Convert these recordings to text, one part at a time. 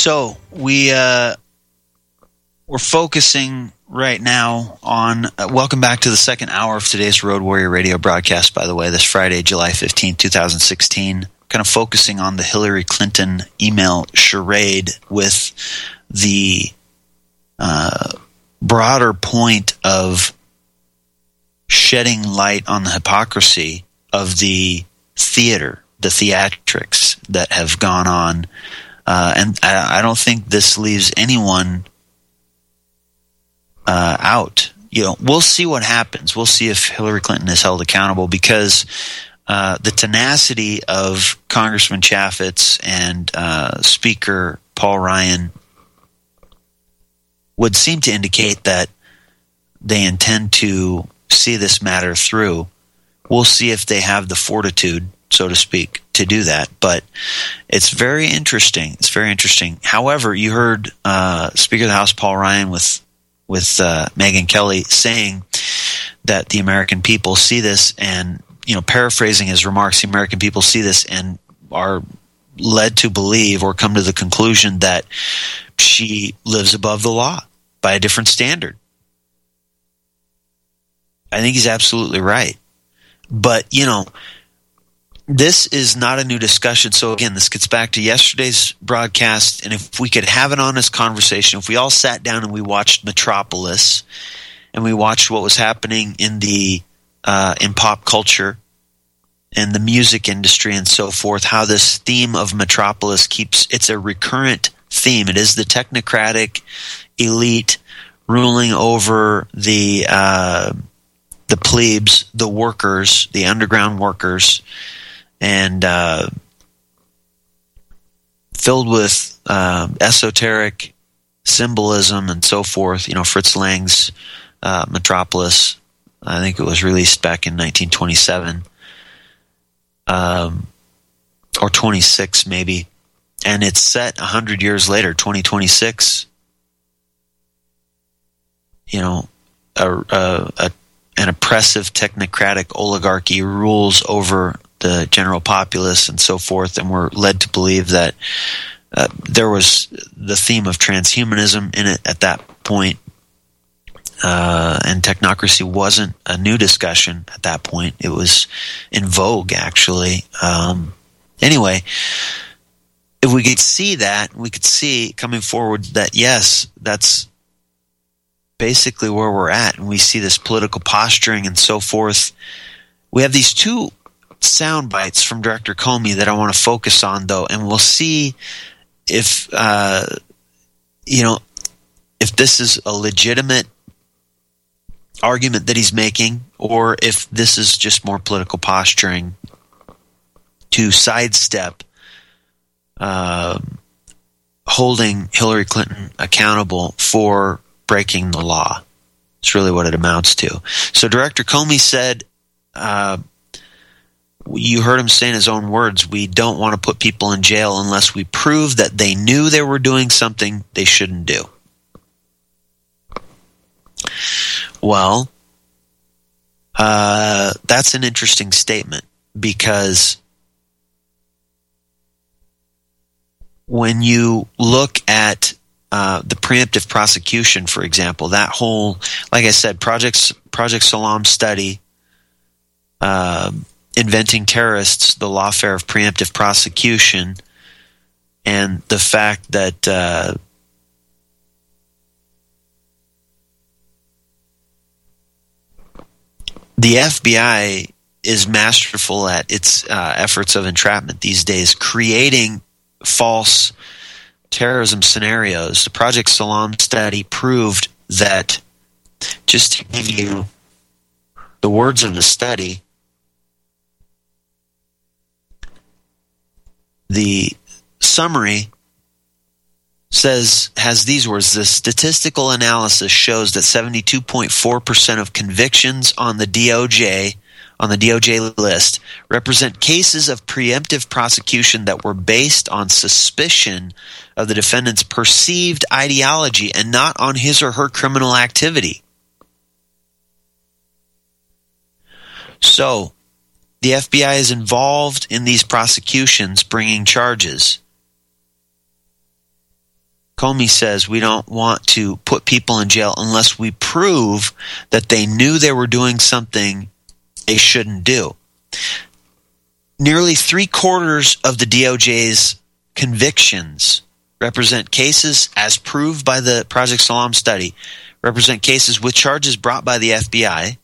So we're focusing right now on welcome back to the second hour of today's Road Warrior radio broadcast, by the way, this Friday, July 15th, 2016. Kind of focusing on the Hillary Clinton email charade with the broader point of shedding light on the hypocrisy of the theater, the theatrics that have gone on. And I don't think this leaves anyone out. We'll see what happens. We'll see if Hillary Clinton is held accountable, because the tenacity of Congressman Chaffetz and Speaker Paul Ryan would seem to indicate that they intend to see this matter through. We'll see if they have the fortitude, so to speak, to do that. But it's very interesting. It's very interesting. However, you heard Speaker of the House Paul Ryan with Megyn Kelly saying that the American people see this, and paraphrasing his remarks, the American people see this and are led to believe or come to the conclusion that she lives above the law by a different standard. I think he's absolutely right. But, this is not a new discussion. So again, this gets back to yesterday's broadcast, and if we could have an honest conversation, if we all sat down and we watched Metropolis and we watched what was happening in pop culture and the music industry and so forth, how this theme of Metropolis it's a recurrent theme. It is the technocratic elite ruling over the plebes, the workers, the underground workers, and filled with esoteric symbolism and so forth. Fritz Lang's Metropolis, I think it was released back in 1927. Or 26 maybe, and it's set 100 years later, 2026. An oppressive technocratic oligarchy rules over the general populace and so forth, and we're led to believe that there was the theme of transhumanism in it at that point. And technocracy wasn't a new discussion at that point. It was in vogue, actually. Anyway, if we could see that, we could see coming forward that, yes, that's basically where we're at. And we see this political posturing and so forth. We have these two sound bites from Director Comey that I want to focus on, though, and we'll see if, if this is a legitimate argument that he's making, or if this is just more political posturing to sidestep holding Hillary Clinton accountable for breaking the law. It's really what it amounts to. So Director Comey said, you heard him say in his own words, we don't want to put people in jail unless we prove that they knew they were doing something they shouldn't do. Well, that's an interesting statement, because when you look at the preemptive prosecution, for example, that whole, like I said, Project Salam study, Inventing Terrorists, the lawfare of preemptive prosecution, and the fact that the FBI is masterful at its efforts of entrapment these days, creating false terrorism scenarios. The Project Salam study proved that, just to give you the words of the study, the summary has these words: the statistical analysis shows that 72.4% of convictions on the DOJ list represent cases of preemptive prosecution that were based on suspicion of the defendant's perceived ideology and not on his or her criminal activity. So, the FBI is involved in these prosecutions, bringing charges. Comey says we don't want to put people in jail unless we prove that they knew they were doing something they shouldn't do. Nearly 3/4 of the DOJ's convictions represent cases, as proved by the Project Salam study, represent cases with charges brought by the FBI,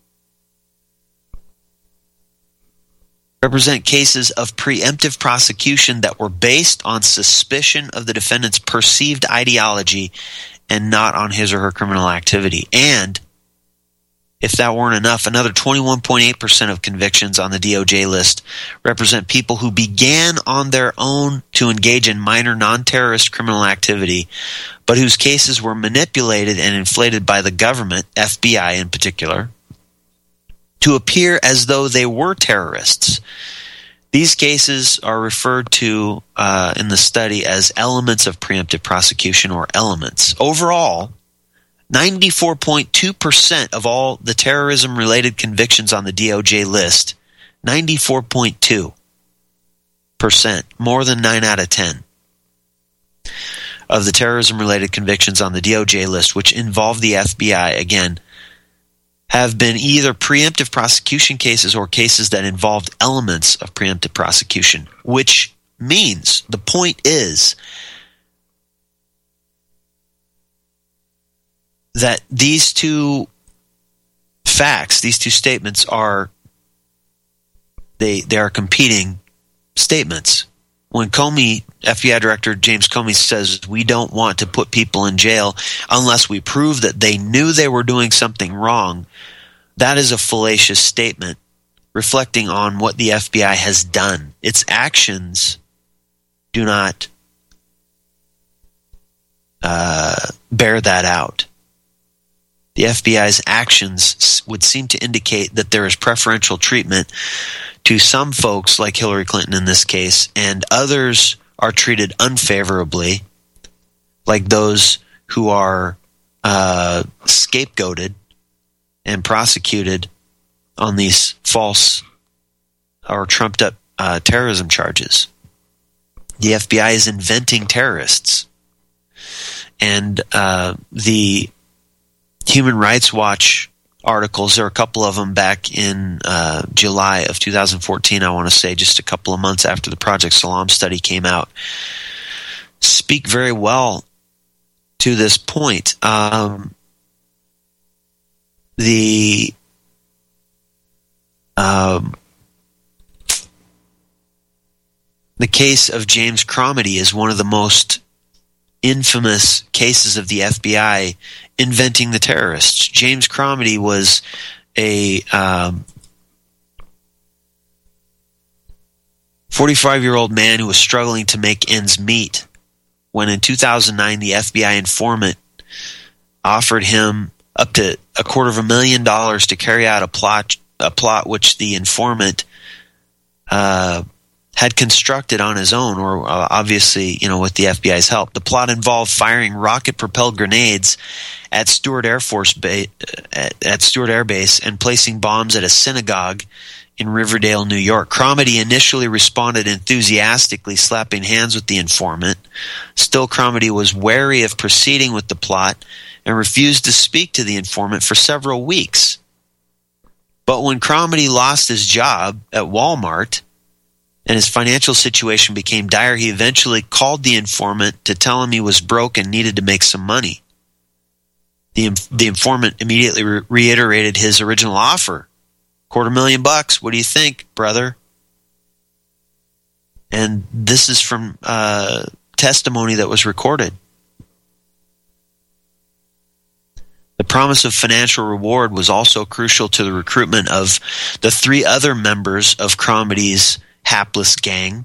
represent cases of preemptive prosecution that were based on suspicion of the defendant's perceived ideology and not on his or her criminal activity. And if that weren't enough, another 21.8% of convictions on the DOJ list represent people who began on their own to engage in minor non-terrorist criminal activity, but whose cases were manipulated and inflated by the government, FBI in particular, to appear as though they were terrorists. These cases are referred to in the study as elements of preemptive prosecution, or elements. Overall, 94.2% of all the terrorism-related convictions on the DOJ list, 94.2%, more than 9 out of 10, of the terrorism-related convictions on the DOJ list, which involve the FBI, again, have been either preemptive prosecution cases or cases that involved elements of preemptive prosecution, which means, the point is, that these two facts, these two statements are competing statements. When Comey, FBI Director James Comey, says we don't want to put people in jail unless we prove that they knew they were doing something wrong, that is a fallacious statement reflecting on what the FBI has done. Its actions do not bear that out. The FBI's actions would seem to indicate that there is preferential treatment to some folks, like Hillary Clinton in this case, and others are treated unfavorably, like those who are scapegoated and prosecuted on these false or trumped up terrorism charges. The FBI is inventing terrorists. And the Human Rights Watch articles, there are a couple of them back in July of 2014, I want to say, just a couple of months after the Project Salam study came out, speak very well to this point. The case of James Cromedy is one of the most infamous cases of the FBI inventing the terrorists. James Cromedy was a 45-year-old man who was struggling to make ends meet when in 2009 the FBI informant offered him up to $250,000 to carry out a plot which the informant had constructed on his own, or obviously, with the FBI's help. The plot involved firing rocket-propelled grenades at Stewart Air Base and placing bombs at a synagogue in Riverdale, New York. Cromedy initially responded enthusiastically, slapping hands with the informant. Still, Cromedy was wary of proceeding with the plot and refused to speak to the informant for several weeks. But when Cromedy lost his job at Walmart and his financial situation became dire, he eventually called the informant to tell him he was broke and needed to make some money. The informant immediately reiterated his original offer. $250,000, what do you think, brother? And this is from testimony that was recorded. The promise of financial reward was also crucial to the recruitment of the 3 other members of Cromedy's hapless gang.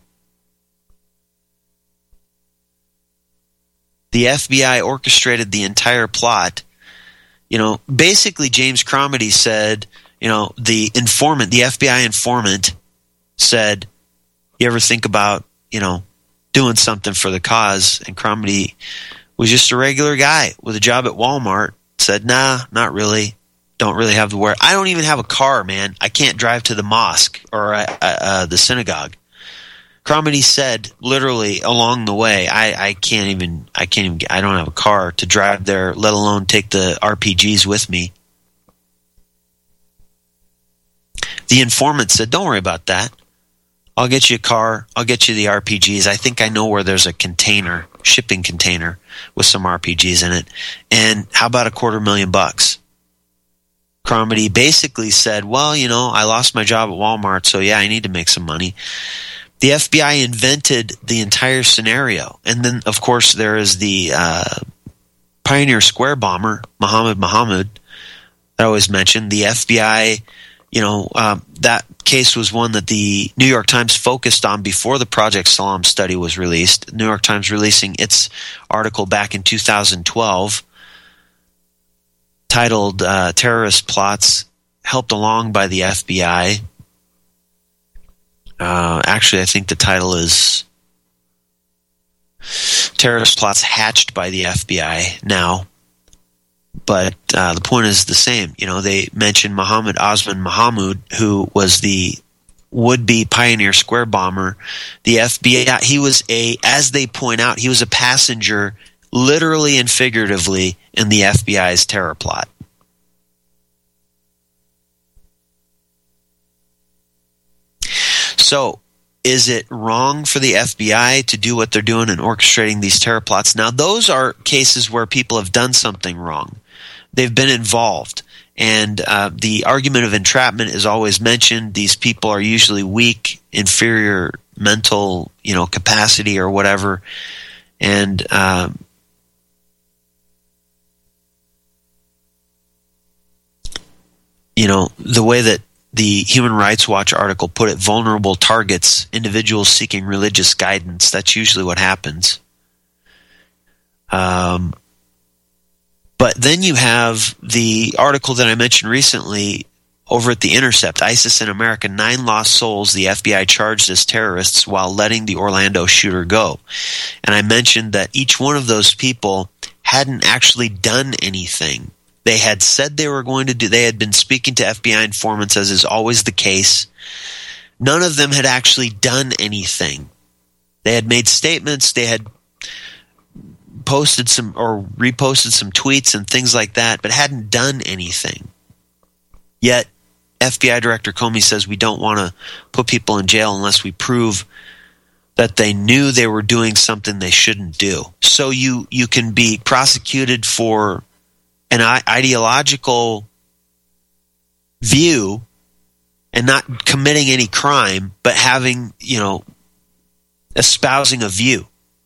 The FBI orchestrated the entire plot. Basically James Cromedy said, the FBI informant said, you ever think about, doing something for the cause? And Cromedy was just a regular guy with a job at Walmart, said, nah, not really. Don't really have the where. I don't even have a car, man. I can't drive to the mosque or the synagogue. Cromedy said literally along the way, I don't have a car to drive there, let alone take the RPGs with me. The informant said, don't worry about that. I'll get you a car. I'll get you the RPGs. I think I know where there's a container, shipping container with some RPGs in it. And how about $250,000? Cromedy basically said, well, I lost my job at Walmart, so yeah, I need to make some money. The FBI invented the entire scenario. And then, of course, there is the Pioneer Square bomber, Muhammad Mohammed, that I always mentioned. The FBI, that case was one that the New York Times focused on before the Project Salam study was released. New York Times releasing its article back in 2012 titled Terrorist Plots Helped Along by the FBI. Actually, I think the title is Terrorist Plots Hatched by the FBI now. But the point is the same. They mentioned Mohammed Osman Mahmoud, who was the would-be Pioneer Square bomber. The FBI, he was as they point out, he was a passenger, literally and figuratively, in the FBI's terror plot. So, is it wrong for the FBI to do what they're doing in orchestrating these terror plots? Now, those are cases where people have done something wrong. They've been involved. And the argument of entrapment is always mentioned. These people are usually weak, inferior mental, capacity or whatever. And, the way that the Human Rights Watch article put it, vulnerable targets, individuals seeking religious guidance. That's usually what happens. But then you have the article that I mentioned recently over at The Intercept, ISIS in America, 9 lost souls the FBI charged as terrorists while letting the Orlando shooter go. And I mentioned that each one of those people hadn't actually done anything. They had said they were going to do, they had been speaking to FBI informants, as is always the case. None of them had actually done anything. They had made statements, they had posted some or reposted some tweets and things like that, but hadn't done anything. Yet, FBI Director Comey says we don't want to put people in jail unless we prove that they knew they were doing something they shouldn't do. So you can be prosecuted for an ideological view and not committing any crime, but having, espousing a view.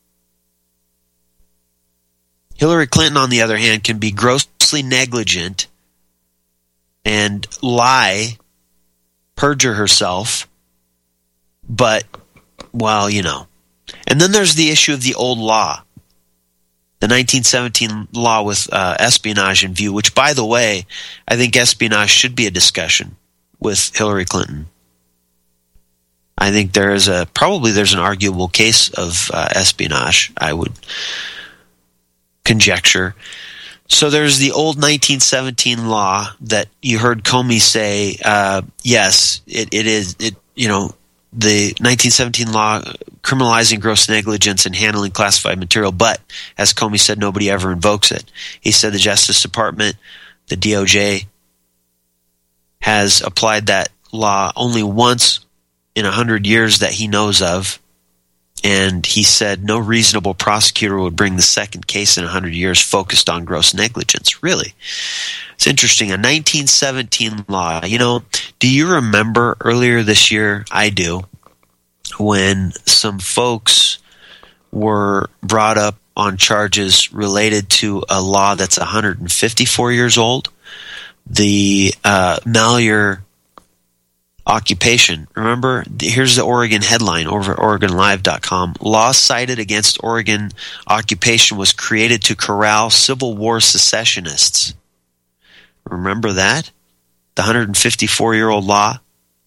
Hillary Clinton, on the other hand, can be grossly negligent and lie, perjure herself, but, And then there's the issue of the old law. The 1917 law with espionage in view, which, by the way, I think espionage should be a discussion with Hillary Clinton. I think there's an arguable case of espionage, I would conjecture. So there's the old 1917 law that you heard Comey say, yes, it is, the 1917 law criminalizing gross negligence in handling classified material, but as Comey said, nobody ever invokes it. He said the Justice Department, the DOJ, has applied that law only once in 100 years that he knows of, and he said no reasonable prosecutor would bring the second case in 100 years focused on gross negligence. Really? It's interesting. A 1917 law. Do you remember earlier this year? I do. When some folks were brought up on charges related to a law that's 154 years old, the Malheur occupation. Remember, here's the Oregon headline over OregonLive.com. Law cited against Oregon occupation was created to corral Civil War secessionists. Remember that? The 154-year-old law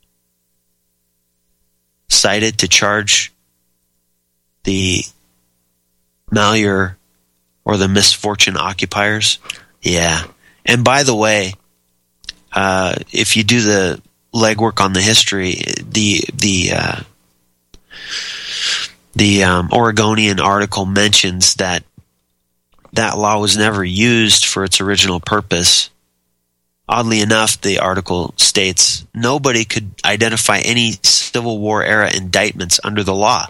cited to charge the Malheur or the misfortune occupiers. Yeah. And by the way, if you do the legwork on the history, the Oregonian article mentions that law was never used for its original purpose. Oddly enough, the article states, nobody could identify any Civil War era indictments under the law.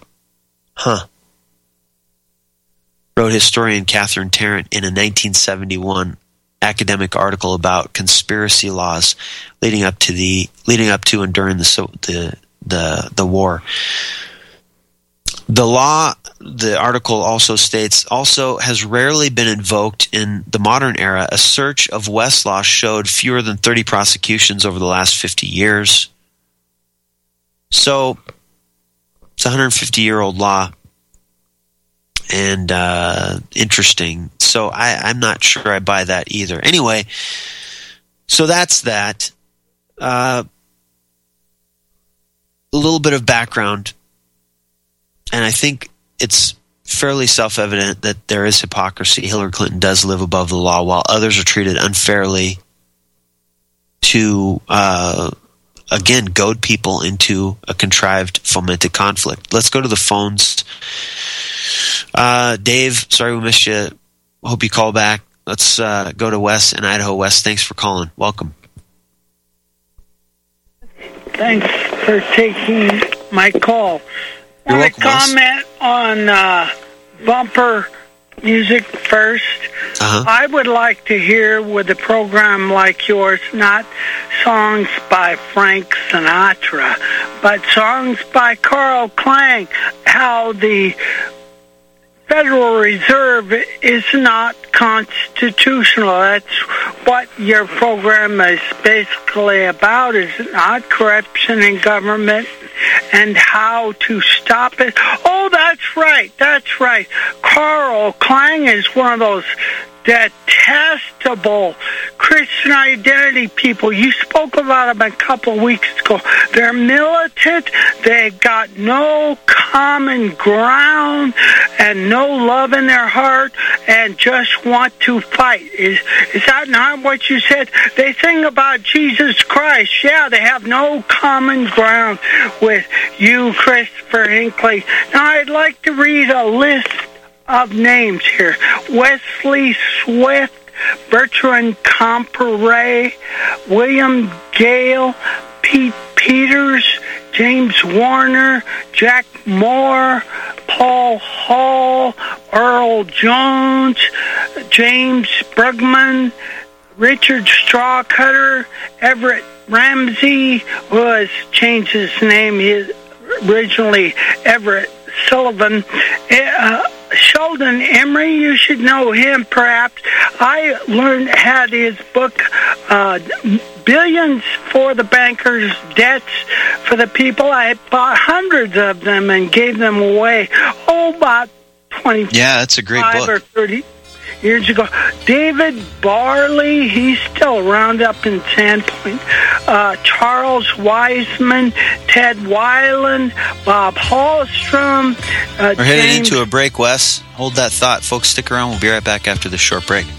Wrote historian Catherine Tarrant in a 1971 academic article about conspiracy laws leading up to and during the war. The law, the article also states, also has rarely been invoked in the modern era. A search of Westlaw showed fewer than 30 prosecutions over the last 50 years. So it's a 150-year-old law, and interesting. So I'm not sure I buy that either. Anyway, so that's that. A little bit of background. And I think it's fairly self-evident that there is hypocrisy. Hillary Clinton does live above the law, while others are treated unfairly to, again, goad people into a contrived, fomented conflict. Let's go to the phones. Dave, sorry we missed you. Hope you call back. Let's go to Wes in Idaho. Wes, thanks for calling. Welcome. Thanks for taking my call. I want to comment on bumper music first. I would like to hear with a program like yours, not songs by Frank Sinatra, but songs by Carl Klang, how the Federal Reserve is not constitutional. That's what your program is basically about, is not corruption in government and how to stop it. Oh, that's right. Carl Klang is one of those detestable Christian identity people. You spoke about them a couple of weeks ago. They're militant. They got no common ground and no love in their heart and just want to fight. Is that not what you said? They sing about Jesus Christ. Yeah, they have no common ground with you, Christopher Hinckley. Now, I'd like to read a list of names here. Wesley Swift, Bertrand Comparet, William Gale, Pete Peters, James Warner, Jack Moore, Paul Hall, Earl Jones, James Brugman, Richard Strawcutter, Everett Ramsey, who has changed his name. He originally Everett Sullivan. Sheldon Emery, you should know him perhaps. I had his book, Billions for the Bankers, Debts for the People. I bought hundreds of them and gave them away, about 25 that's a great book. Or 30 years ago. David Barley, he's still around up in Sandpoint. Charles Wiseman, Ted Weiland, Bob Hallstrom. We're headed into a break, Wes. Hold that thought. Folks, stick around. We'll be right back after this short break.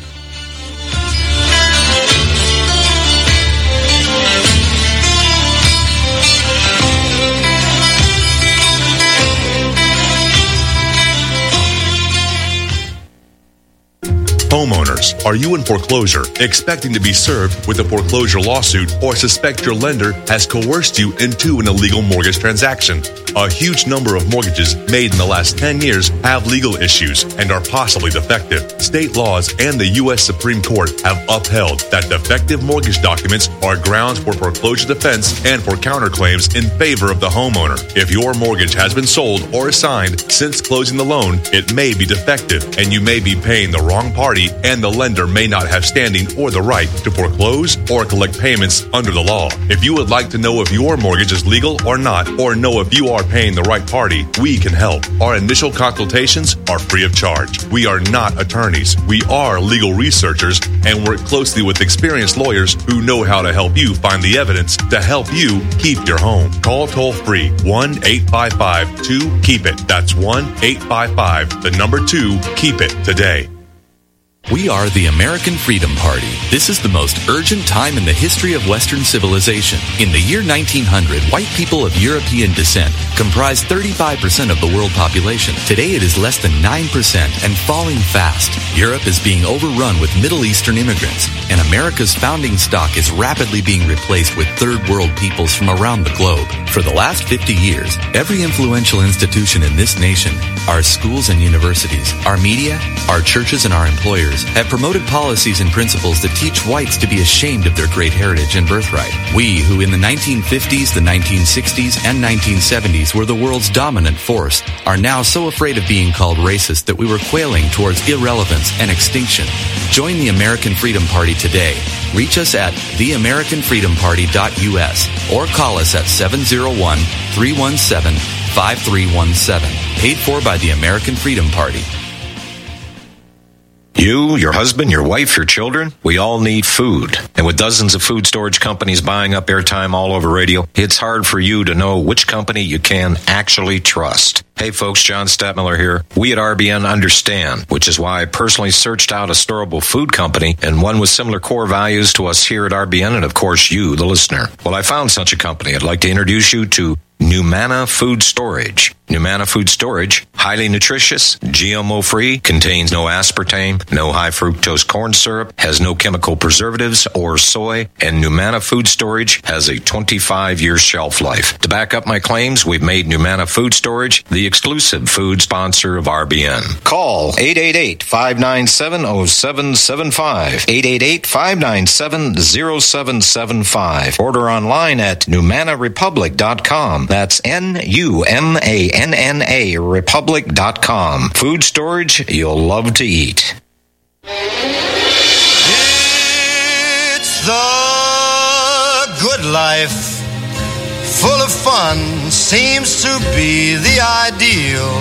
Homeowners, are you in foreclosure, expecting to be served with a foreclosure lawsuit, or suspect your lender has coerced you into an illegal mortgage transaction? A huge number of mortgages made in the last 10 years have legal issues and are possibly defective. State laws and the U.S. Supreme Court have upheld that defective mortgage documents are grounds for foreclosure defense and for counterclaims in favor of the homeowner. If your mortgage has been sold or assigned since closing the loan, it may be defective and you may be paying the wrong party, and the lender may not have standing or the right to foreclose or collect payments under the law. If you would like to know if your mortgage is legal or not, or know if you are paying the right party, we can help. Our initial consultations are free of charge. We are not attorneys. We are legal researchers and work closely with experienced lawyers who know how to help you find the evidence to help you keep your home. Call toll-free 1-855-2-KEEP-IT. That's 1-855-2-KEEP-IT today. We are the American Freedom Party. This is the most urgent time in the history of Western civilization. In the year 1900, white people of European descent comprised 35% of the world population. Today it is less than 9% and falling fast. Europe is being overrun with Middle Eastern immigrants, and America's founding stock is rapidly being replaced with third world peoples from around the globe. For the last 50 years, every influential institution in this nation, our schools and universities, our media, our churches and our employers, have promoted policies and principles that teach whites to be ashamed of their great heritage and birthright. We, who in the 1950s, the 1960s, and 1970s were the world's dominant force, are now so afraid of being called racist that we were quailing towards irrelevance and extinction. Join the American Freedom Party today. Reach us at theamericanfreedomparty.us or call us at 701-317-5317. Paid for by the American Freedom Party. You, your husband, your wife, your children, we all need food. And with dozens of food storage companies buying up airtime all over radio, it's hard for you to know which company you can actually trust. Hey folks, John Stadtmiller here. We at RBN understand, which is why I personally searched out a storable food company and one with similar core values to us here at RBN and of course you, the listener. Well, I found such a company. I'd like to introduce you to Numana Food Storage. Numana Food Storage, highly nutritious, GMO-free, contains no aspartame, no high-fructose corn syrup, has no chemical preservatives or soy, and Numana Food Storage has a 25-year shelf life. To back up my claims, we've made Numana Food Storage the exclusive food sponsor of RBN. Call 888-597-0775, 888-597-0775. Order online at NumanaRepublic.com. That's NUMANNA Republic.com. Food storage you'll love to eat. It's the good life. Full of fun seems to be the ideal.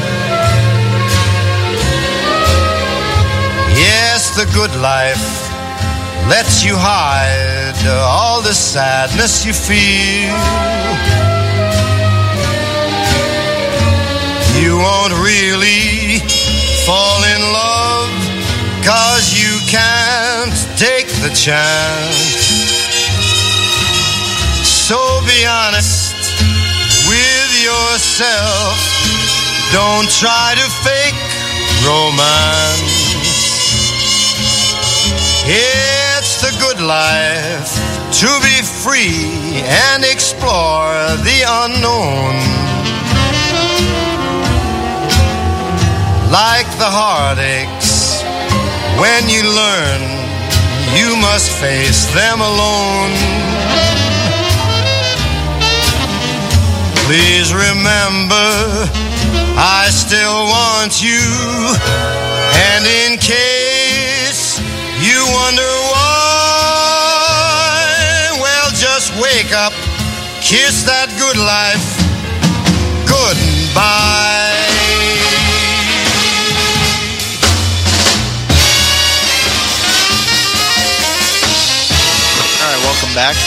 Yes, the good life lets you hide all the sadness you feel. You won't really fall in love 'cause you can't take the chance. So be honest with yourself. Don't try to fake romance. It's the good life to be free and explore the unknown. Like the heartaches, when you learn, you must face them alone. Please remember, I still want you, and in case you wonder why, well, just wake up, kiss that good life goodbye. All right, welcome back.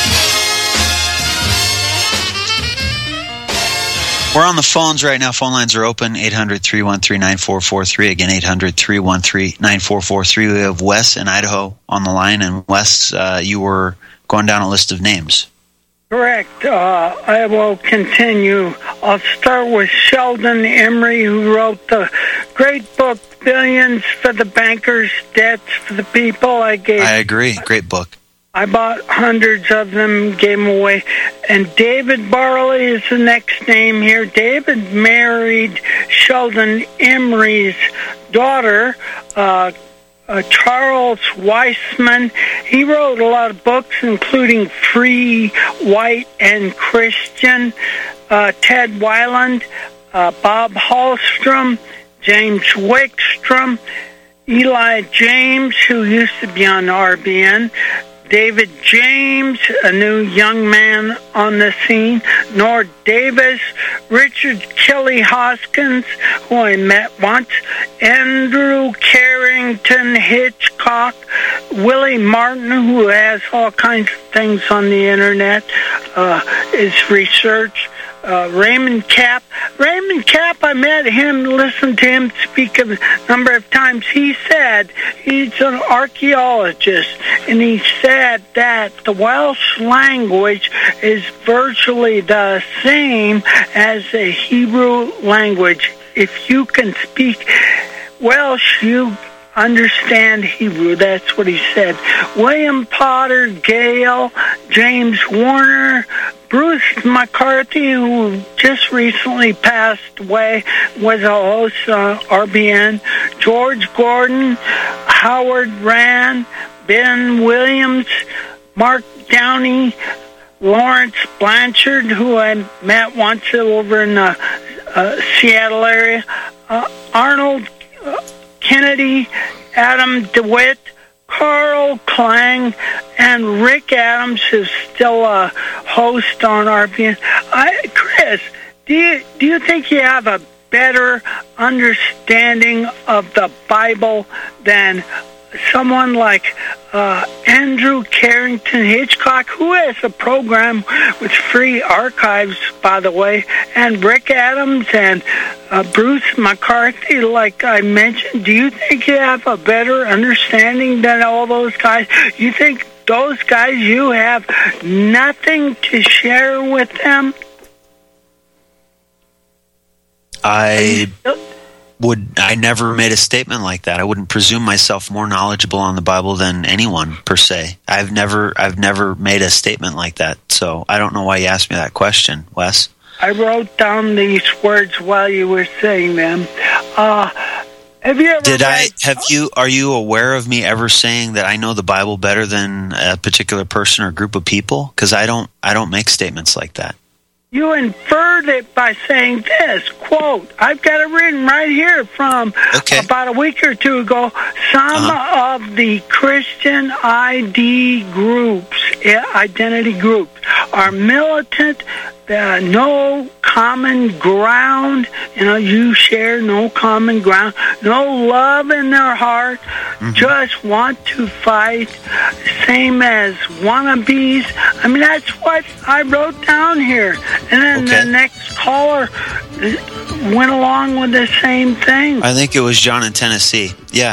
We're on the phones right now. Phone lines are open, 800-313-9443. Again, 800-313-9443. We have Wes in Idaho on the line. And Wes, you were going down a list of names. Correct. I will continue. I'll start with Sheldon Emery, who wrote the great book, Billions for the Bankers, Debts for the People. I agree. Great book. I bought hundreds of them, gave them away. And David Barley is the next name here. David married Sheldon Emery's daughter, Charles Weissman. He wrote a lot of books, including Free, White, and Christian. Ted Weiland, Bob Hallstrom, James Wickstrom, Eli James, who used to be on RBN, David James, a new young man on the scene, Nord Davis, Richard Kelly Hoskins, who I met once, Andrew Carrington Hitchcock, Willie Martin, who has all kinds of things on the internet, his research, Raymond Kapp. Raymond Kapp, I met him, listened to him speak a number of times. He said he's an archaeologist, and he said that the Welsh language is virtually the same as the Hebrew language. If you can speak Welsh, you understand Hebrew. That's what he said. William Potter, Gale, James Warner, Bruce McCarthy, who just recently passed away, was a host on RBN. George Gordon, Howard Rand, Ben Williams, Mark Downey, Lawrence Blanchard, who I met once over in the Seattle area, Arnold Kennedy, Adam DeWitt, Carl Klang, and Rick Adams is still a host on RPN. Chris, do you think you have a better understanding of the Bible than someone like Andrew Carrington Hitchcock, who has a program with free archives, by the way, and Rick Adams and Bruce McCarthy, like I mentioned? Do you think you have a better understanding than all those guys? You think those guys, you have nothing to share with them? I never made a statement like that. I wouldn't presume myself more knowledgeable on the Bible than anyone per se. I've never made a statement like that. So I don't know why you asked me that question, Wes. I wrote down these words while you were saying them. Have you ever are you aware of me ever saying that I know the Bible better than a particular person or group of people? Because I don't make statements like that. You inferred it by saying this, quote, I've got it written right here from about a week or two ago, some of the Christian identity groups are militant, no common ground, you share no common ground, no love in their heart, just want to fight, same as wannabes. I mean, that's what I wrote down here. And then the next caller went along with the same thing. I think it was John in Tennessee. Yeah.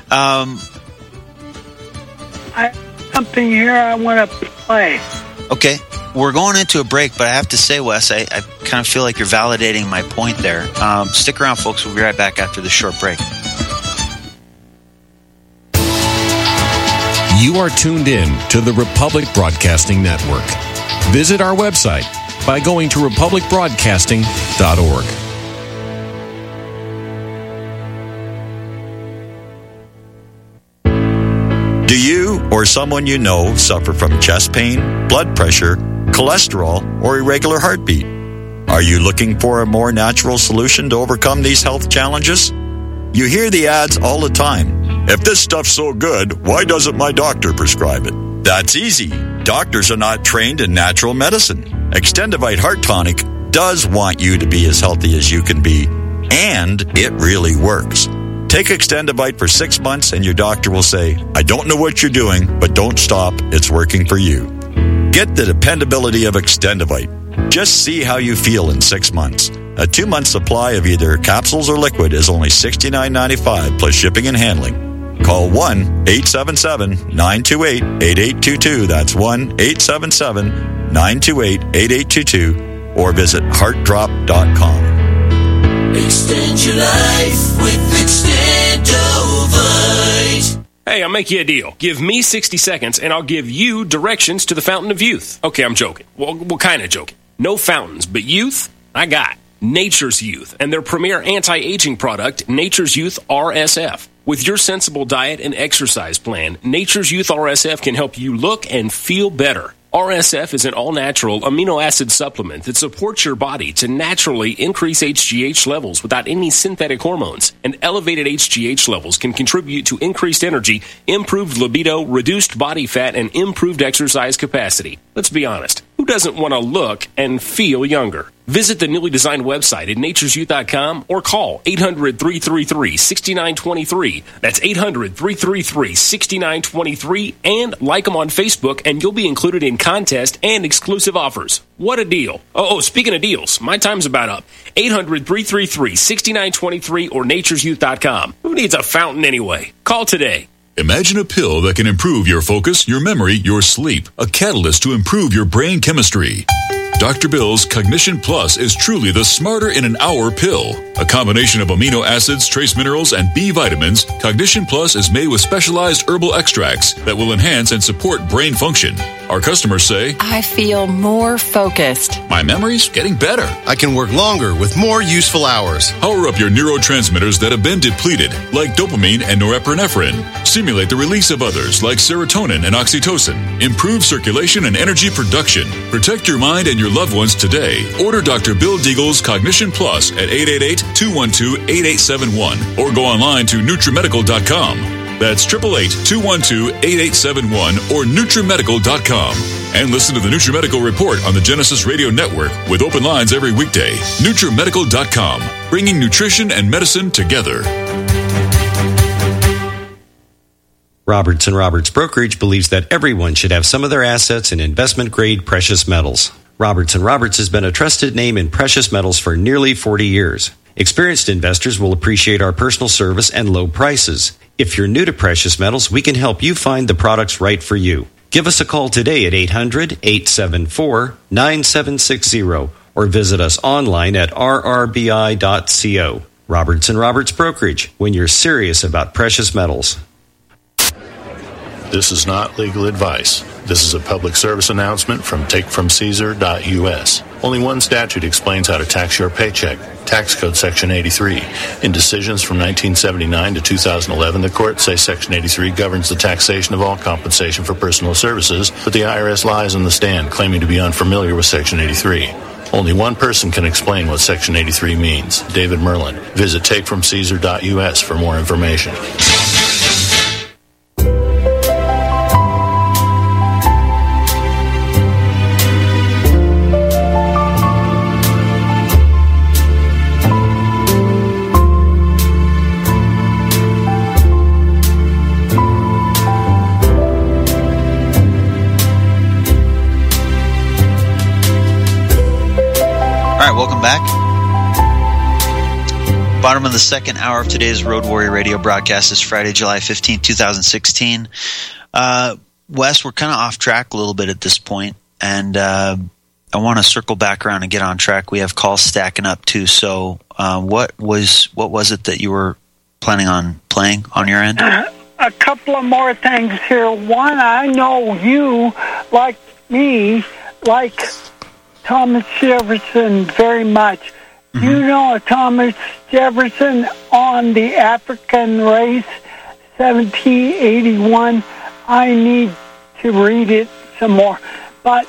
Something here I want to play. Okay. We're going into a break, but I have to say, Wes, I kind of feel like you're validating my point there. Stick around, folks. We'll be right back after this short break. You are tuned in to the Republic Broadcasting Network. Visit our website by going to republicbroadcasting.org. Do you or someone you know suffer from chest pain, blood pressure, cholesterol, or irregular heartbeat? Are you looking for a more natural solution to overcome these health challenges? You hear the ads all the time. If this stuff's so good, why doesn't my doctor prescribe it? That's easy. Doctors are not trained in natural medicine. Extendivite Heart Tonic does want you to be as healthy as you can be, and it really works. Take Extendivite for 6 months and your doctor will say, I don't know what you're doing, but don't stop. It's working for you. Get the dependability of Extendivite. Just see how you feel in 6 months. A 2-month supply of either capsules or liquid is only $69.95 plus shipping and handling. Call 1-877-928-8822. That's 1-877-928-8822. Or visit heartdrop.com. Extend your life with Extendovite. Hey, I'll make you a deal. Give me 60 seconds, and I'll give you directions to the Fountain of Youth. Okay, I'm joking. Well, kind of joking. No fountains, but youth, I got Nature's Youth and their premier anti-aging product, Nature's Youth RSF. With your sensible diet and exercise plan, Nature's Youth RSF can help you look and feel better. RSF is an all-natural amino acid supplement that supports your body to naturally increase HGH levels without any synthetic hormones. And elevated HGH levels can contribute to increased energy, improved libido, reduced body fat, and improved exercise capacity. Let's be honest. Who Who doesn't want to look and feel younger? Visit the newly designed website at naturesyouth.com or call 800-333-6923. That's 800-333-6923, and like them on Facebook, and you'll be included in contests and exclusive offers. What a deal. Oh, speaking of deals, my time's about up. 800-333-6923 or naturesyouth.com. Who needs a fountain anyway? Call today. Imagine a pill that can improve your focus, your memory, your sleep. A catalyst to improve your brain chemistry. Dr. Bill's Cognition Plus is truly the smarter in an hour pill. A combination of amino acids, trace minerals, and B vitamins, Cognition Plus is made with specialized herbal extracts that will enhance and support brain function. Our customers say, I feel more focused. My memory's getting better. I can work longer with more useful hours. Power up your neurotransmitters that have been depleted, like dopamine and norepinephrine. Stimulate the release of others, like serotonin and oxytocin. Improve circulation and energy production. Protect your mind and your loved ones today. Order Dr. Bill Deagle's Cognition Plus at 888-212-8871 or go online to NutriMedical.com. That's 888-212-8871 or NutriMedical.com. And listen to the NutriMedical Report on the Genesis Radio Network with open lines every weekday. NutriMedical.com, bringing nutrition and medicine together. Roberts & Roberts Brokerage believes that everyone should have some of their assets in investment-grade precious metals. Roberts & Roberts has been a trusted name in precious metals for nearly 40 years. Experienced investors will appreciate our personal service and low prices. If you're new to precious metals, we can help you find the products right for you. Give us a call today at 800-874-9760 or visit us online at rrbi.co. Roberts & Roberts Brokerage, when you're serious about precious metals. This is not legal advice. This is a public service announcement from takefromcaesar.us. Only one statute explains how to tax your paycheck. Tax Code Section 83. In decisions from 1979 to 2011, the courts say Section 83 governs the taxation of all compensation for personal services, but the IRS lies on the stand, claiming to be unfamiliar with Section 83. Only one person can explain what Section 83 means, David Merlin. Visit takefromcaesar.us for more information. Welcome back. Bottom of the second hour of today's Road Warrior Radio broadcast is Friday, July 15th, 2016. Wes, we're kind of off track a little bit at this point, and I want to circle back around and get on track. We have calls stacking up too. So, what was it that you were planning on playing on your end? A couple of more things here. One, I know you, like me, like Thomas Jefferson very much. Mm-hmm. You know Thomas Jefferson on the African race, 1781. I need to read it some more. But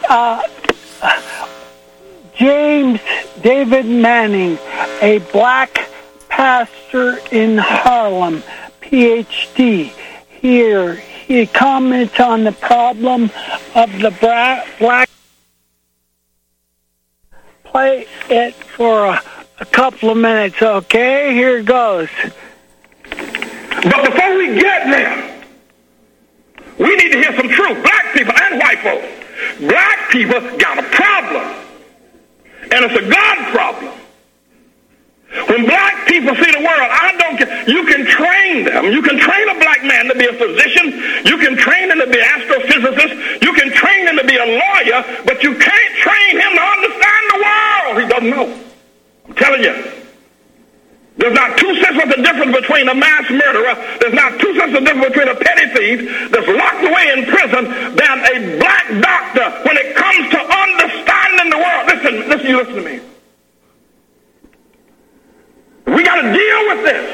James David Manning, a black pastor in Harlem, PhD. Here, he comments on the problem of the black. Play it for a couple of minutes, okay? Here it goes. But before we get there, we need to hear some truth. Black people and white folks. Black people got a problem. And it's a God problem. When black people see the world, I don't care. You can train them. You can train a black man to be a physician. You can train him to be an astrophysicist. You can train him to be a lawyer, but you can't train him to understand the world. He doesn't know. I'm telling you. There's not 2 cents worth of difference between a mass murderer. There's not 2 cents of difference between a petty thief that's locked away in prison than a black doctor when it comes to understanding the world. Listen to me. We got to deal with this.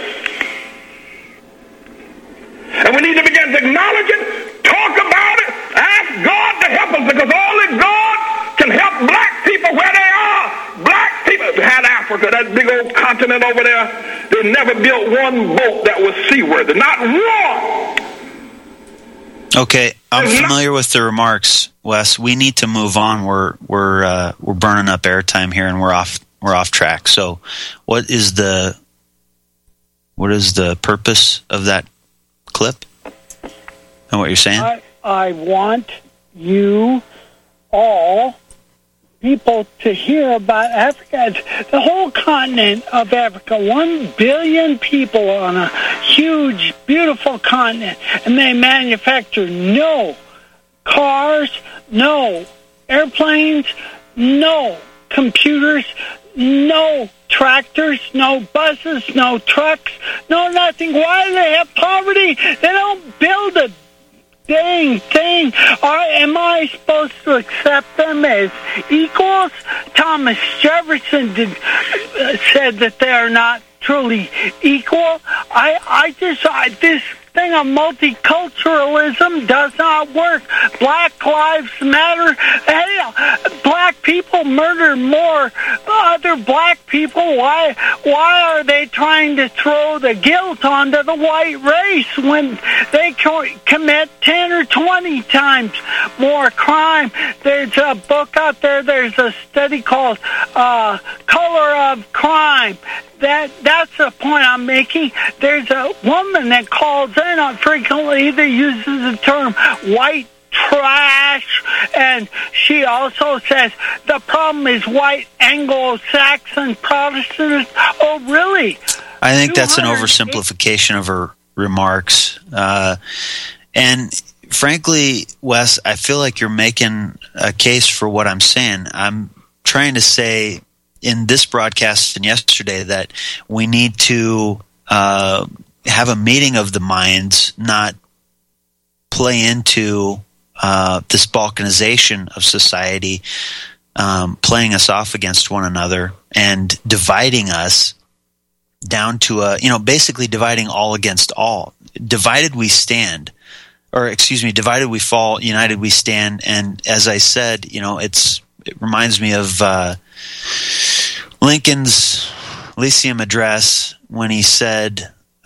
And we need to begin to acknowledge it, talk about it, ask God to help us, because only God can help black people where they are. Black people had Africa, that big old continent over there. They never built one boat that was seaworthy. Not one. Okay, I'm familiar with the remarks. Wes, we need to move on. We're burning up airtime here, and we're off track. So, what is the purpose of that clip? And what you're saying? I want you all people to hear about Africa. The whole continent of Africa, 1 billion people on a huge, beautiful continent, and they manufacture no cars, no airplanes, no computers, no tractors, no buses, no trucks, no nothing. Why do they have poverty? They don't build a dang thing. Am I supposed to accept them as equals? Thomas Jefferson said that they are not truly equal. This thing of multiculturalism does not work. Black lives matter. Hey, black people murder more other black people. Why are they trying to throw the guilt onto the white race when they commit 10 or 20 times more crime? There's a book out there. There's a study called Color of Crime. That's the point I'm making. There's a woman that calls in frequently that uses the term white trash, and she also says the problem is white Anglo-Saxon Protestants. Oh, really? I think that's an oversimplification of her remarks. And frankly, Wes, I feel like you're making a case for what I'm saying. I'm trying to say in this broadcast and yesterday that we need to have a meeting of the minds, not play into this balkanization of society, playing us off against one another and dividing us down to basically dividing all against all. Divided we stand, divided we fall, united we stand. And as I said, it reminds me of Lincoln's Lyceum address when he said,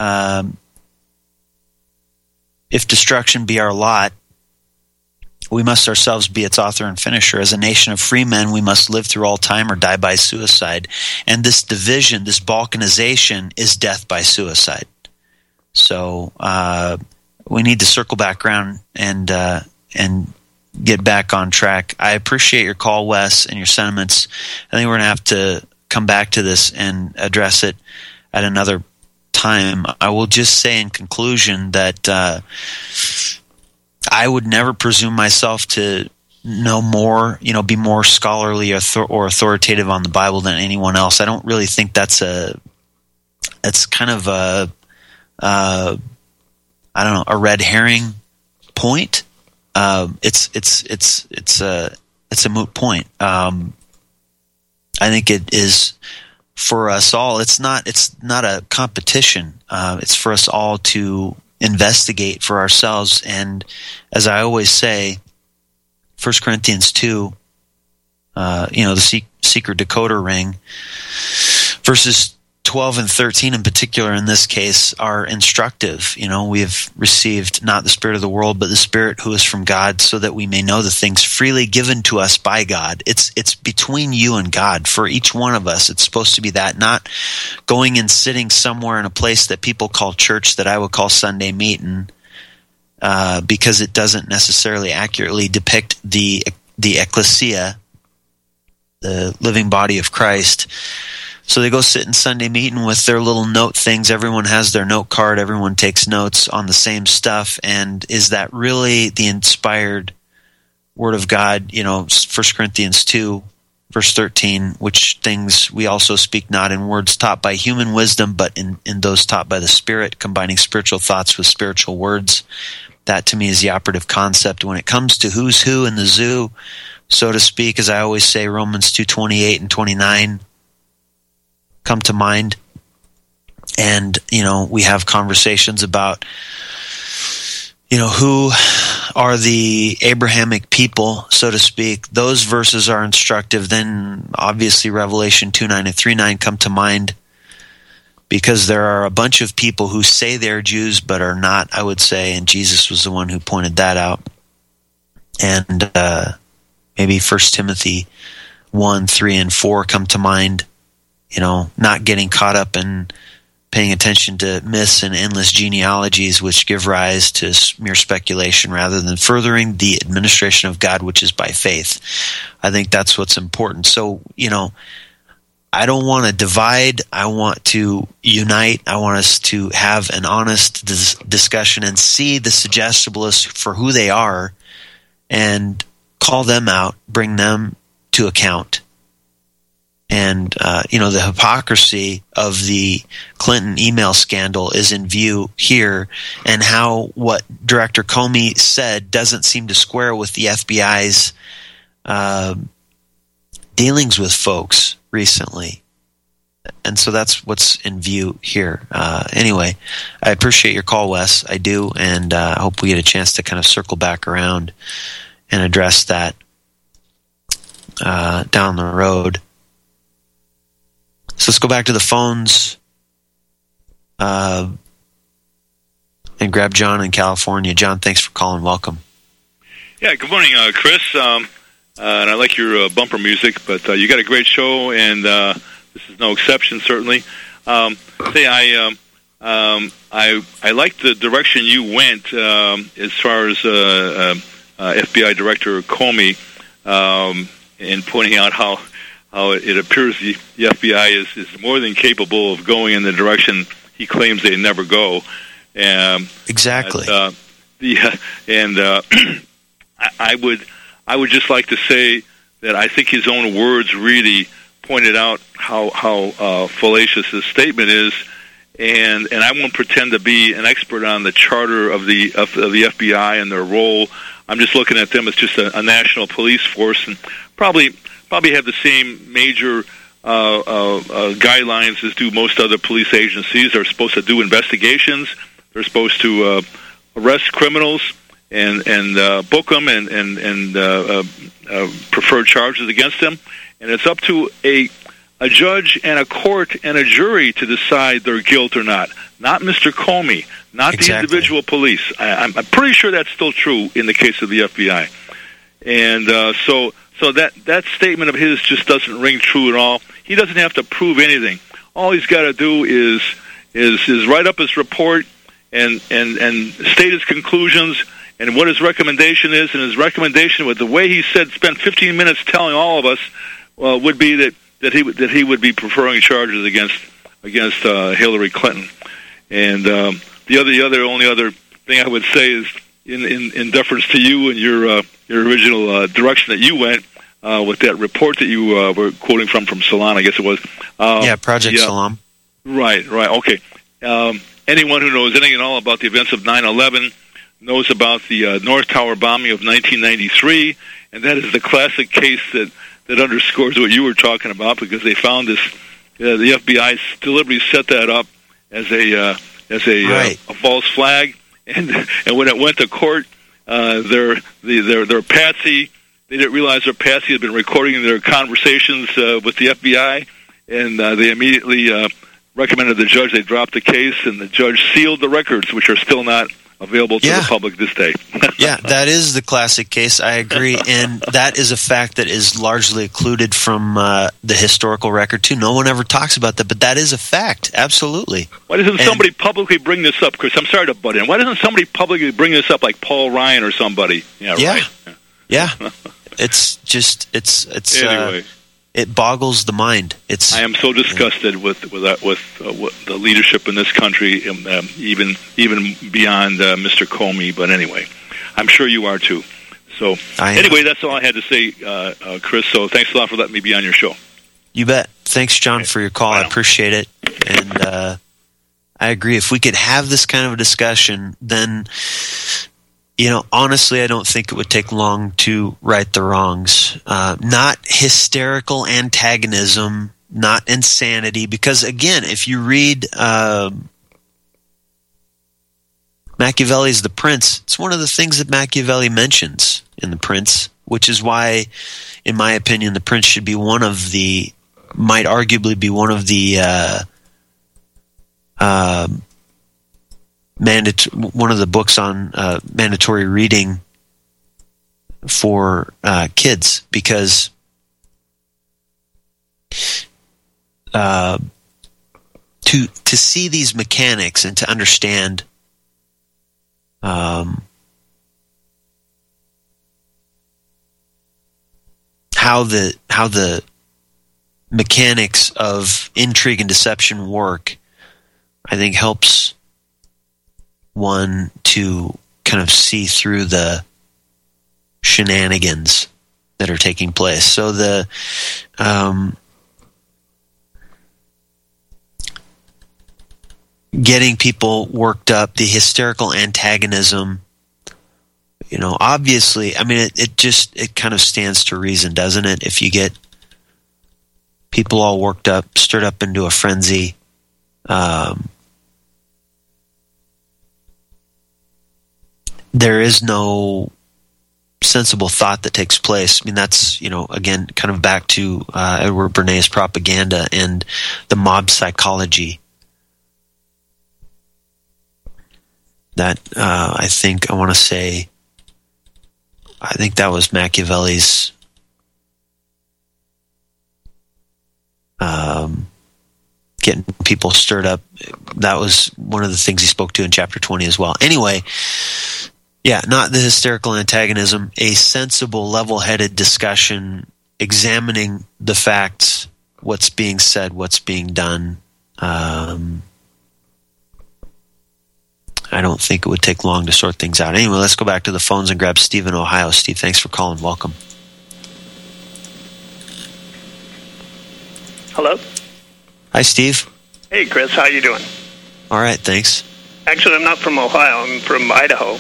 if destruction be our lot, we must ourselves be its author and finisher. As a nation of free men, we must live through all time or die by suicide. And this division, this balkanization, is death by suicide. So we need to circle back around and get back on track. I appreciate your call, Wes, and your sentiments. I think we're going to have to come back to this and address it at another time. I will just say in conclusion that I would never presume myself to know more, be more scholarly or authoritative on the Bible than anyone else. I don't really think that's kind of a red herring point. It's a moot point. I think it is for us all. It's not a competition. It's for us all to investigate for ourselves. And as I always say, 1 Corinthians 2, the secret decoder ring, verses 12 and 13 in particular in this case are instructive. We have received not the spirit of the world, but the Spirit who is from God, so that we may know the things freely given to us by God. It's between you and God. For each one of us, it's supposed to be that, not going and sitting somewhere in a place that people call church that I would call Sunday meeting, because it doesn't necessarily accurately depict the ecclesia, the living body of Christ. So they go sit in Sunday meeting with their little note things. Everyone has their note card. Everyone takes notes on the same stuff. And is that really the inspired Word of God? 1 Corinthians 2, verse 13, which things we also speak not in words taught by human wisdom, but in those taught by the Spirit, combining spiritual thoughts with spiritual words. That to me is the operative concept when it comes to who's who in the zoo, so to speak. As I always say, Romans 2:28 and 29 come to mind. And, we have conversations about, who are the Abrahamic people, so to speak. Those verses are instructive. Then obviously Revelation 2:9 and 3:9 come to mind, because there are a bunch of people who say they're Jews but are not, I would say, and Jesus was the one who pointed that out. And maybe 1 Timothy 1, 3, and 4 come to mind. Not getting caught up in paying attention to myths and endless genealogies which give rise to mere speculation rather than furthering the administration of God, which is by faith. I think that's what's important. So, I don't want to divide. I want to unite. I want us to have an honest discussion and see the suggestibilists for who they are and call them out, bring them to account. And, the hypocrisy of the Clinton email scandal is in view here, and how what Director Comey said doesn't seem to square with the FBI's dealings with folks recently. And so that's what's in view here. Anyway, I appreciate your call, Wes. I do, and I hope we get a chance to kind of circle back around and address that down the road. So let's go back to the phones and grab John in California. John, thanks for calling. Welcome. Yeah, good morning, Chris. And I like your bumper music, but you got a great show, and this is no exception, certainly. I like the direction you went as far as FBI Director Comey in pointing out how it appears the FBI is more than capable of going in the direction he claims they never go. Exactly. I would just like to say that I think his own words really pointed out how fallacious his statement is, and I won't pretend to be an expert on the charter of the FBI and their role. I'm just looking at them as just a national police force, and probably have the same major guidelines as do most other police agencies. They're supposed to do investigations. They're supposed to arrest criminals and book them and prefer charges against them. And it's up to a judge and a court and a jury to decide their guilt or not Mr. Comey, not the individual police. I'm pretty sure that's still true in the case of the FBI. And so that statement of his just doesn't ring true at all. He doesn't have to prove anything. All he's got to do is write up his report and state his conclusions and what his recommendation is. And his recommendation, with the way he said, spent 15 minutes telling all of us, would be that he would be preferring charges against Hillary Clinton. And the only other thing I would say is in deference to you and your original direction that you went with that report that you were quoting from Salon, I guess it was. Project Salam. Right. Okay. Anyone who knows anything at all about the events of 9/11 knows about the North Tower bombing of 1993, and that is the classic case that underscores what you were talking about, because they found this. The FBI deliberately set that up as a false flag, and when it went to court, their patsy. They didn't realize their patsy had been recording their conversations with the FBI, and they immediately recommended the judge they drop the case, and the judge sealed the records, which are still not available to the public this day. Yeah, that is the classic case. I agree, and that is a fact that is largely occluded from the historical record too. No one ever talks about that, but that is a fact. Absolutely. Why doesn't somebody publicly bring this up, Chris? I'm sorry to butt in. Why doesn't somebody publicly bring this up, like Paul Ryan or somebody? Yeah. Yeah. It's anyway. It boggles the mind. I am so disgusted with the leadership in this country, even beyond Mr. Comey. But anyway, I'm sure you are too. So anyway, that's all I had to say, Chris. So thanks a lot for letting me be on your show. You bet. Thanks, John, for your call. I appreciate it, and I agree. If we could have this kind of a discussion, then honestly, I don't think it would take long to right the wrongs. Not hysterical antagonism, not insanity. Because, again, if you read Machiavelli's The Prince, it's one of the things that Machiavelli mentions in The Prince, which is why, in my opinion, The Prince should be might arguably be one of the one of the books on mandatory reading for kids, because to see these mechanics and to understand how the mechanics of intrigue and deception work, I think helps one to kind of see through the shenanigans that are taking place. So the getting people worked up, the hysterical antagonism, obviously, I mean, it kind of stands to reason, doesn't it? If you get people all worked up, stirred up into a frenzy, there is no sensible thought that takes place. I mean, that's, again, kind of back to Edward Bernays' propaganda and the mob psychology that I think that was Machiavelli's getting people stirred up. That was one of the things he spoke to in chapter 20 as well. Anyway, yeah, not the hysterical antagonism, a sensible, level-headed discussion, examining the facts, what's being said, what's being done. I don't think it would take long to sort things out. Anyway, let's go back to the phones and grab Steve in Ohio. Steve, thanks for calling. Welcome. Hello? Hi, Steve. Hey, Chris. How you doing? All right, thanks. Actually, I'm not from Ohio. I'm from Idaho.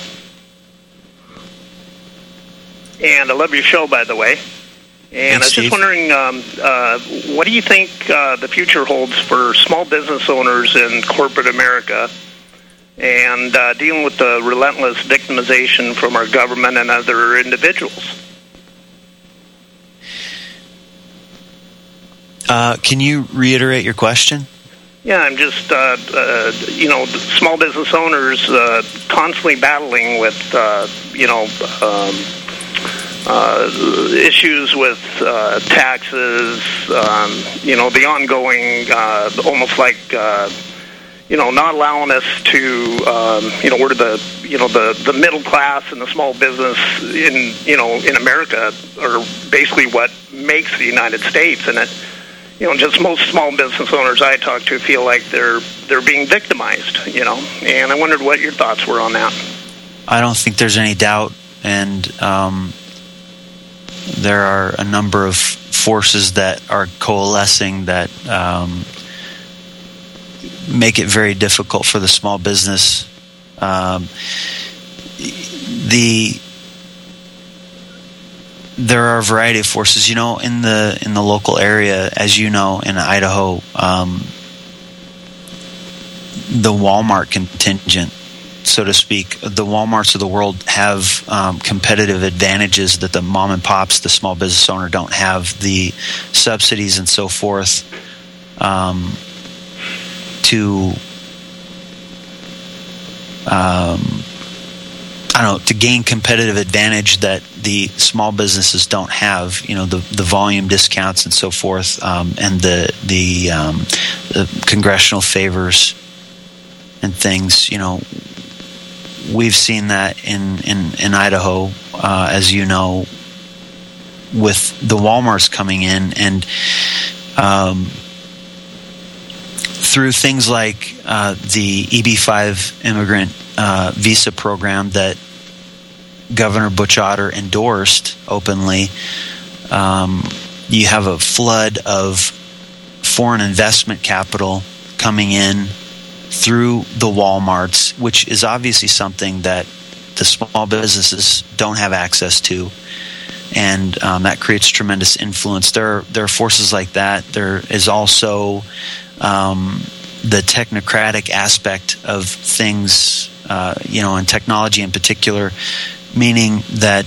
And I love your show, by the way. And Thanks, I was just wondering, what do you think the future holds for small business owners in corporate America and dealing with the relentless victimization from our government and other individuals? Can you reiterate your question? Yeah, I'm just, small business owners constantly battling with, issues with taxes, the ongoing, almost like, not allowing us to, we're the middle class and the small business in America are basically what makes the United States, and it, just most small business owners I talk to feel like they're being victimized, and I wondered what your thoughts were on that. I don't think there's any doubt, and there are a number of forces that are coalescing that make it very difficult for the small business. There are a variety of forces, in the local area, as you know, in Idaho, the Walmart contingent, so to speak, the Walmarts of the world have competitive advantages that the mom and pops, the small business owner, don't have. The subsidies and so forth to gain competitive advantage that the small businesses don't have. The volume discounts and so forth, and the congressional favors and things. We've seen that in Idaho, as you know, with the Walmarts coming in, and through things like the EB-5 immigrant visa program that Governor Butch Otter endorsed openly, you have a flood of foreign investment capital coming in through the Walmarts, which is obviously something that the small businesses don't have access to, and that creates tremendous influence. There are forces like that. There is also the technocratic aspect of things, and technology in particular, meaning that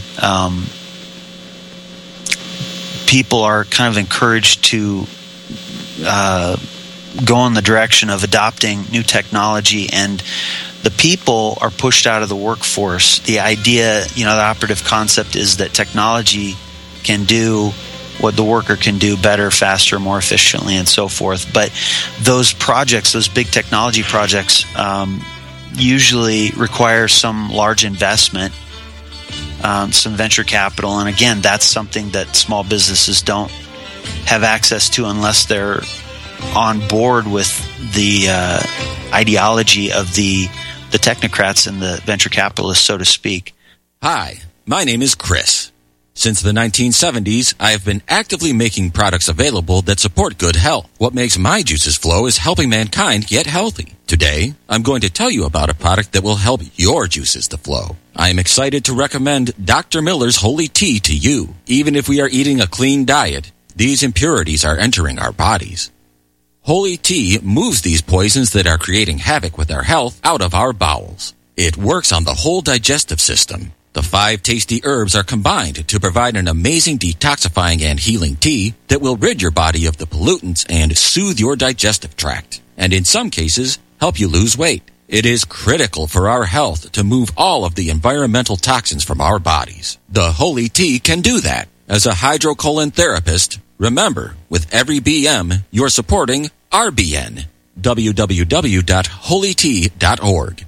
people are kind of encouraged to go in the direction of adopting new technology and the people are pushed out of the workforce. The idea, the operative concept is that technology can do what the worker can do better, faster, more efficiently, and so forth. But those projects, those big technology projects, usually require some large investment, some venture capital. And again, that's something that small businesses don't have access to unless they're on board with the ideology of the technocrats and the venture capitalists, so to speak. Hi, my name is Chris. Since the 1970s, I have been actively making products available that support good health. What makes my juices flow is helping mankind get healthy. Today, I'm going to tell you about a product that will help your juices to flow. I am excited to recommend Dr. Miller's Holy Tea to you. Even if we are eating a clean diet, these impurities are entering our bodies. Holy Tea moves these poisons that are creating havoc with our health out of our bowels. It works on the whole digestive system. The 5 tasty herbs are combined to provide an amazing detoxifying and healing tea that will rid your body of the pollutants and soothe your digestive tract, and in some cases, help you lose weight. It is critical for our health to move all of the environmental toxins from our bodies. The Holy Tea can do that. As a hydrocolon therapist, remember, with every BM, you're supporting RBN. www.holytea.org.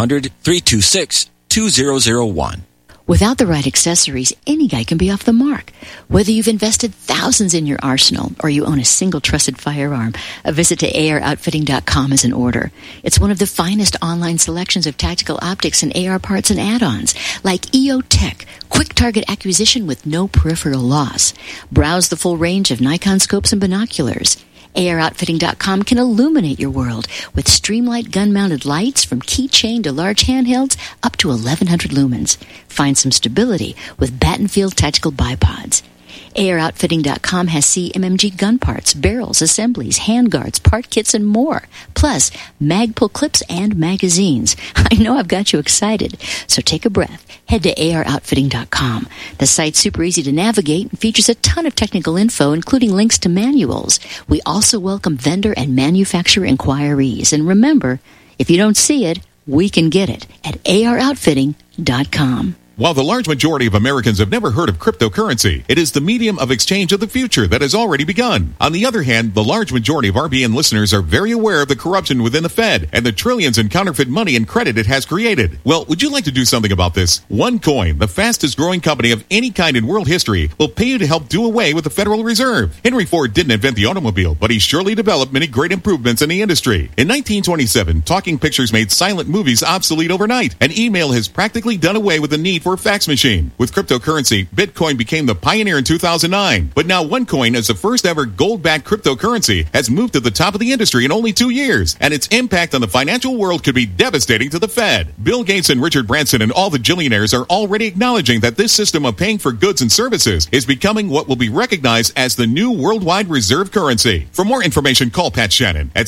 800-326-2001. Without the right accessories, any guy can be off the mark. Whether you've invested thousands in your arsenal or you own a single trusted firearm, a visit to AROutfitting.com is in order. It's one of the finest online selections of tactical optics and AR parts and add-ons, like EOTech, quick target acquisition with no peripheral loss. Browse the full range of Nikon scopes and binoculars. AROutfitting.com can illuminate your world with Streamlight gun-mounted lights from keychain to large handhelds up to 1,100 lumens. Find some stability with Battenfield tactical bipods. AROutfitting.com has CMMG gun parts, barrels, assemblies, handguards, part kits, and more. Plus, Magpul clips and magazines. I know I've got you excited. So take a breath. Head to AROutfitting.com. The site's super easy to navigate and features a ton of technical info, including links to manuals. We also welcome vendor and manufacturer inquiries. And remember, if you don't see it, we can get it at AROutfitting.com. While the large majority of Americans have never heard of cryptocurrency, it is the medium of exchange of the future that has already begun. On the other hand, the large majority of RBN listeners are very aware of the corruption within the Fed and the trillions in counterfeit money and credit it has created. Well, would you like to do something about this? OneCoin, the fastest growing company of any kind in world history, will pay you to help do away with the Federal Reserve. Henry Ford didn't invent the automobile, but he surely developed many great improvements in the industry. In 1927, talking pictures made silent movies obsolete overnight, and email has practically done away with the need for a fax machine. With cryptocurrency, Bitcoin became the pioneer in 2009. But now OneCoin, as the first ever gold-backed cryptocurrency, has moved to the top of the industry in only 2 years. And its impact on the financial world could be devastating to the Fed. Bill Gates and Richard Branson and all the billionaires are already acknowledging that this system of paying for goods and services is becoming what will be recognized as the new worldwide reserve currency. For more information, call Pat Shannon at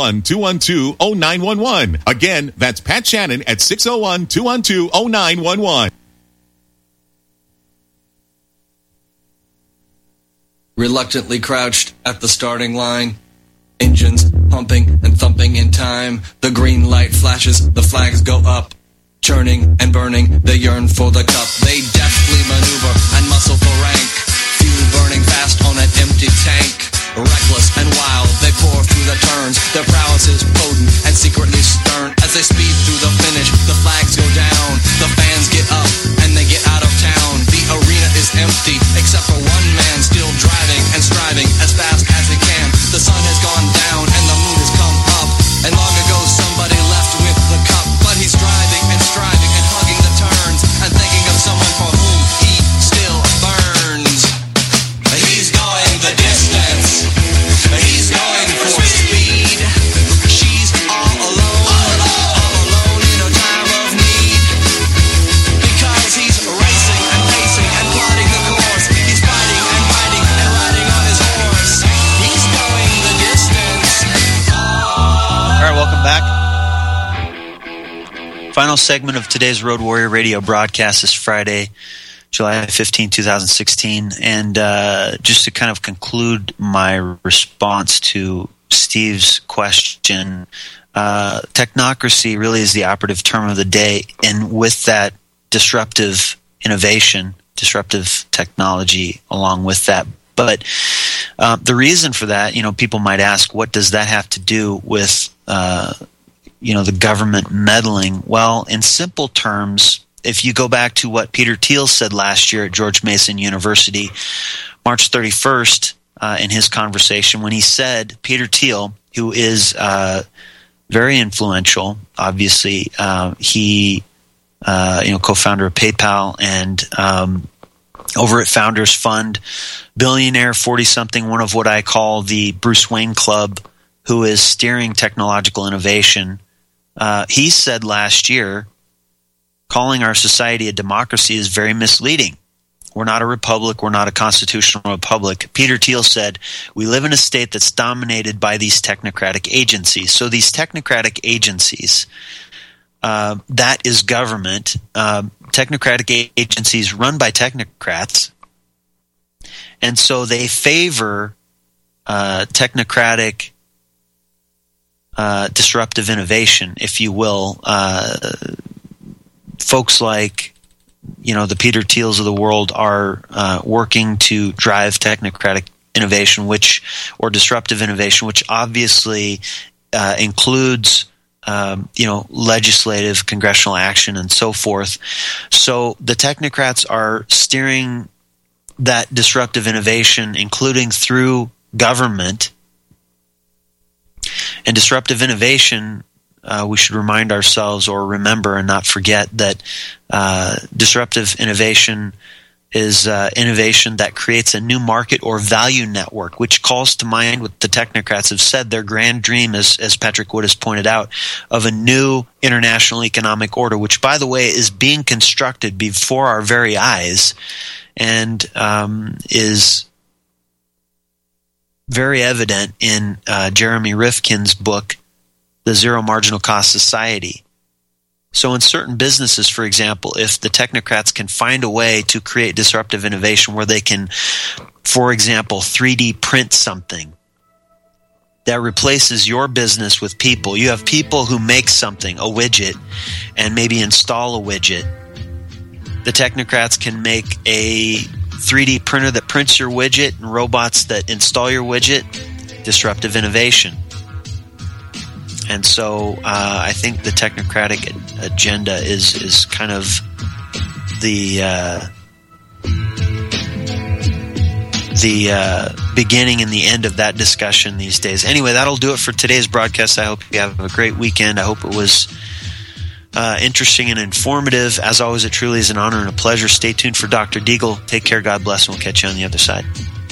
601-212-0911. Again, that's Pat Shannon at 601-212-0911. Reluctantly crouched at the starting line, engines pumping and thumping in time. The green light flashes, the flags go up, churning and burning, they yearn for the cup. They deftly maneuver and muscle for rank, fuel burning fast on an empty tank. Reckless and wild, they pour through the turns, their prowess is potent and secretly stern. As they speed through the finish, the flags go down, the fans get up and they get out of town. The arena is empty, except for one man still driving and striving as fast as he can. The sun has gone down and the moon has come up, and long ago somebody left with the cup. But he's driving and striving and hugging the turns and thinking of someone for whom he still burns. He's going the distance, he's going for speed. She's all alone in a time of need, because he's racing and pacing and plotting the course. He's fighting and fighting and riding on his horse. He's going the distance. All right, welcome back. Final segment of today's Road Warrior Radio broadcast is Friday, July 15, 2016. And just to kind of conclude my response to Steve's question, technocracy really is the operative term of the day, and with that, disruptive innovation, disruptive technology along with that. But the reason for that, people might ask, what does that have to do with, the government meddling? Well, in simple terms, if you go back to what Peter Thiel said last year at George Mason University, March 31st, in his conversation, when he said, Peter Thiel, who is very influential, obviously, he, co-founder of PayPal and over at Founders Fund, billionaire, 40-something, one of what I call the Bruce Wayne Club, who is steering technological innovation. He said last year, calling our society a democracy is very misleading. We're not a republic. We're not a constitutional republic. Peter Thiel said, we live in a state that's dominated by these technocratic agencies. So these technocratic agencies, that is government, technocratic agencies run by technocrats, and so they favor technocratic disruptive innovation, if you will. Folks like the Peter Thiels of the world are working to drive technocratic innovation, or disruptive innovation, which obviously includes legislative, congressional action, and so forth. So the technocrats are steering that disruptive innovation, including through government. And disruptive innovation, we should remind ourselves or remember and not forget that disruptive innovation is innovation that creates a new market or value network, which calls to mind what the technocrats have said, their grand dream, as Patrick Wood has pointed out, of a new international economic order, which, by the way, is being constructed before our very eyes and is very evident in Jeremy Rifkin's book, The Zero Marginal Cost Society. So in certain businesses, for example, if the technocrats can find a way to create disruptive innovation where they can, for example, 3D print something that replaces your business with people. You have people who make something, a widget, and maybe install a widget. The technocrats can make a 3D printer that prints your widget and robots that install your widget. Disruptive innovation. And so I think the technocratic agenda is kind of the beginning and the end of that discussion these days. Anyway, that'll do it for today's broadcast. I hope you have a great weekend. I hope it was interesting and informative. As always, it truly is an honor and a pleasure. Stay tuned for Dr. Deagle. Take care. God bless, and we'll catch you on the other side.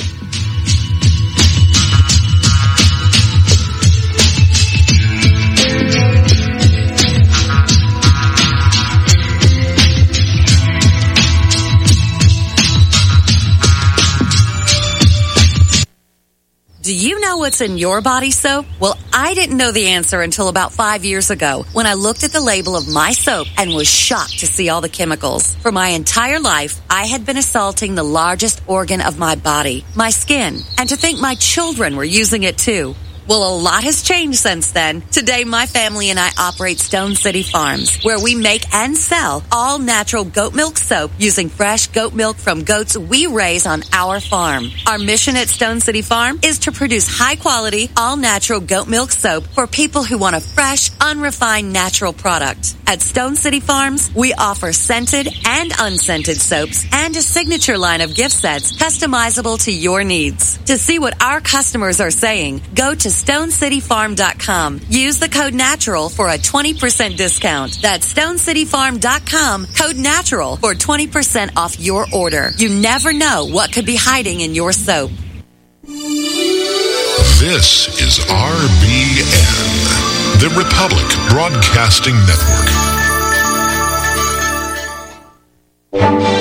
Do you know what's in your body soap? Well, I didn't know the answer until about 5 years ago when I looked at the label of my soap and was shocked to see all the chemicals. For my entire life, I had been assaulting the largest organ of my body, my skin, and to think my children were using it too. Well, a lot has changed since then. Today, my family and I operate Stone City Farms, where we make and sell all natural goat milk soap using fresh goat milk from goats we raise on our farm. Our mission at Stone City Farm is to produce high-quality, all-natural goat milk soap for people who want a fresh, unrefined, natural product. At Stone City Farms, we offer scented and unscented soaps and a signature line of gift sets customizable to your needs. To see what our customers are saying, go to StoneCityFarm.com. Use the code NATURAL for a 20% discount. That's StoneCityFarm.com, code NATURAL for 20% off your order. You never know what could be hiding in your soap. This is RBN, the Republic Broadcasting Network.